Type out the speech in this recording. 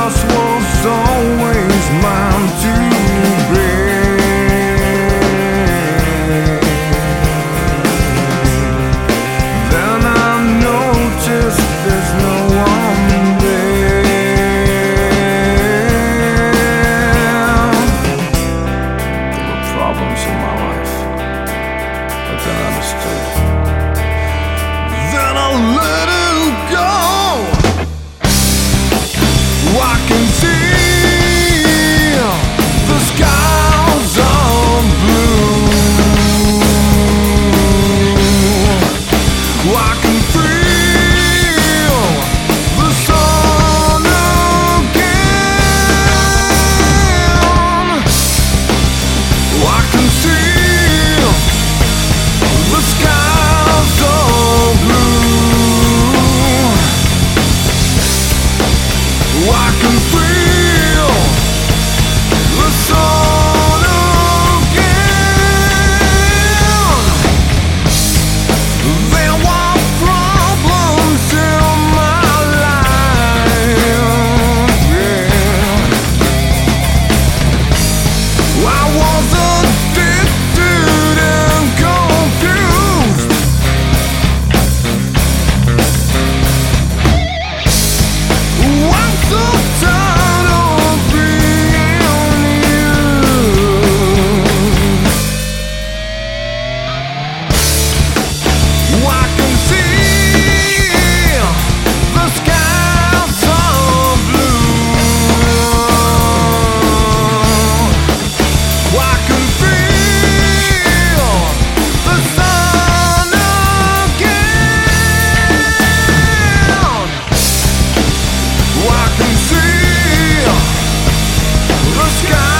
loss was always mine to bear. Then I noticed there's no one there. There were problems in my life, but then I understood. Then I let it go. I can see the skies are blue. I can feel the sun again. I can see the skies are blue. I can feel the sun again. There were problems in my life, yeah. I was addicted and confused. I'm so tired of being used. I can see the skies are blue. I can feel the sun again. I can see the sky.